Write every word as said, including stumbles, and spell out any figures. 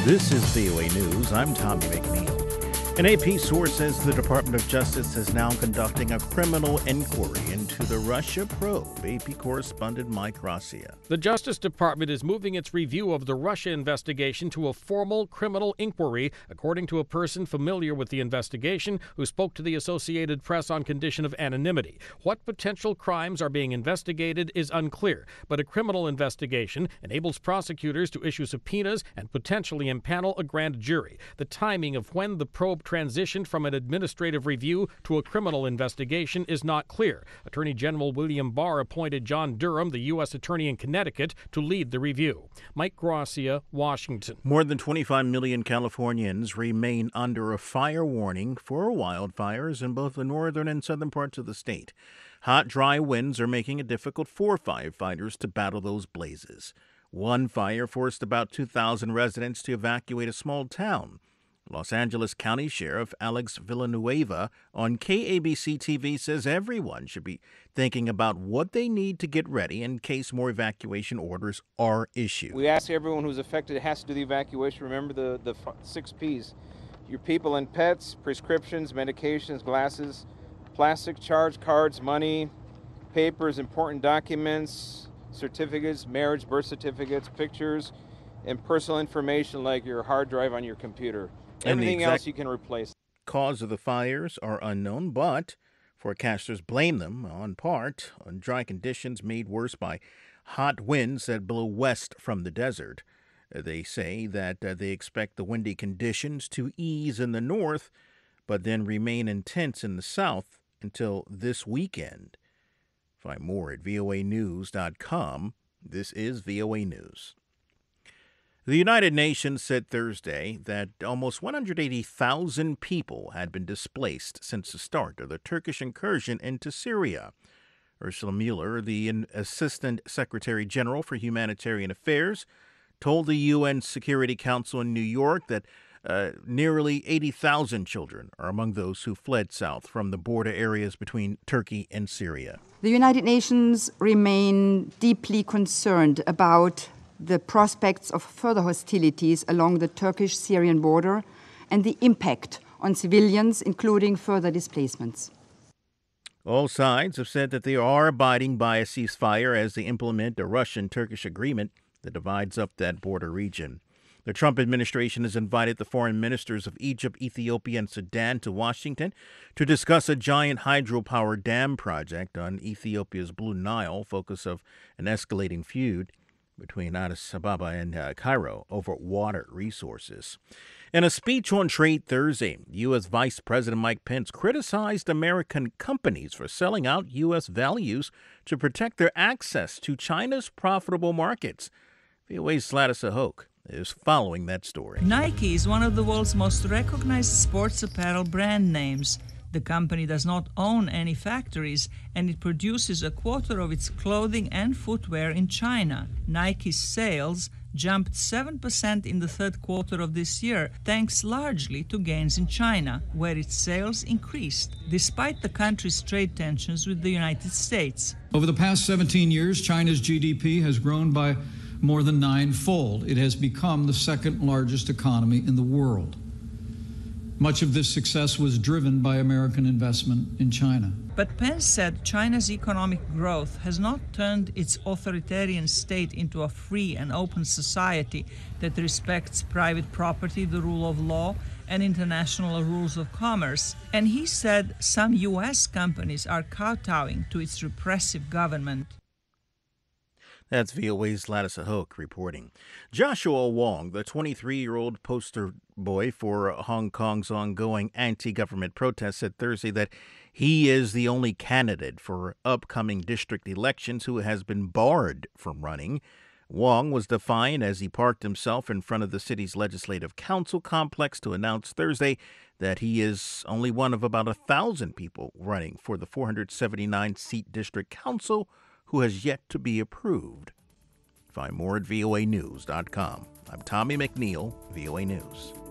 This is V O A News. I'm Tommy McNeil. An A P source says the Department of Justice is now conducting a criminal inquiry into the Russia probe. A P correspondent Mike Gracia. The Justice Department is moving its review of the Russia investigation to a formal criminal inquiry, according to a person familiar with the investigation who spoke to the Associated Press on condition of anonymity. What potential crimes are being investigated is unclear, but a criminal investigation enables prosecutors to issue subpoenas and potentially impanel a grand jury. The timing of when the probe transitioned from an administrative review to a criminal investigation is not clear. Attorney General William Barr appointed John Durham, the U S attorney in Connecticut, to lead the review. Mike Gracia, Washington. More than twenty-five million Californians remain under a fire warning for wildfires in both the northern and southern parts of the state. Hot, dry winds are making it difficult for firefighters to battle those blazes. One fire forced about two thousand residents to evacuate a small town. Los Angeles County Sheriff Alex Villanueva on K A B C T V says everyone should be thinking about what they need to get ready in case more evacuation orders are issued. We ask everyone who's affected has to do the evacuation. Remember the, the six P's. Your people and pets, prescriptions, medications, glasses, plastic charge cards, money, papers, important documents, certificates, marriage, birth certificates, pictures, and personal information like your hard drive on your computer. Everything else you can replace. Cause of the fires are unknown, but forecasters blame them on part on dry conditions made worse by hot winds that blow west from the desert. They say that uh, they expect the windy conditions to ease in the north, but then remain intense in the south until this weekend. Find more at V O A news dot com. This is V O A News. The United Nations said Thursday that almost one hundred eighty thousand people had been displaced since the start of the Turkish incursion into Syria. Ursula Mueller, the Assistant Secretary General for Humanitarian Affairs, told the U N Security Council in New York that uh, nearly eighty thousand children are among those who fled south from the border areas between Turkey and Syria. The United Nations remain deeply concerned about the prospects of further hostilities along the Turkish-Syrian border and the impact on civilians, including further displacements. All sides have said that they are abiding by a ceasefire as they implement a Russian-Turkish agreement that divides up that border region. The Trump administration has invited the foreign ministers of Egypt, Ethiopia, and Sudan to Washington to discuss a giant hydropower dam project on Ethiopia's Blue Nile, focus of an escalating feud between Addis Ababa and uh, Cairo over water resources. In a speech on trade Thursday, U S. Vice President Mike Pence criticized American companies for selling out U S values to protect their access to China's profitable markets. V O A's Gladys Ahoke is following that story. Nike is one of the world's most recognized sports apparel brand names. The company does not own any factories, and it produces a quarter of its clothing and footwear in China. Nike's sales jumped seven percent in the third quarter of this year, thanks largely to gains in China, where its sales increased, despite the country's trade tensions with the United States. Over the past seventeen years, China's G D P has grown by more than ninefold. It has become the second largest economy in the world. Much of this success was driven by American investment in China. But Pence said China's economic growth has not turned its authoritarian state into a free and open society that respects private property, the rule of law, and international rules of commerce. And he said some U S companies are kowtowing to its repressive government. That's V O A's Gladys Ahoke reporting. Joshua Wong, the twenty-three-year-old poster boy for Hong Kong's ongoing anti-government protests, said Thursday that he is the only candidate for upcoming district elections who has been barred from running. Wong was defiant as he parked himself in front of the city's legislative council complex to announce Thursday that he is only one of about a thousand people running for the four hundred seventy-nine seat district council who has yet to be approved. Find more at V O A news dot com. I'm Tommy McNeil, V O A News.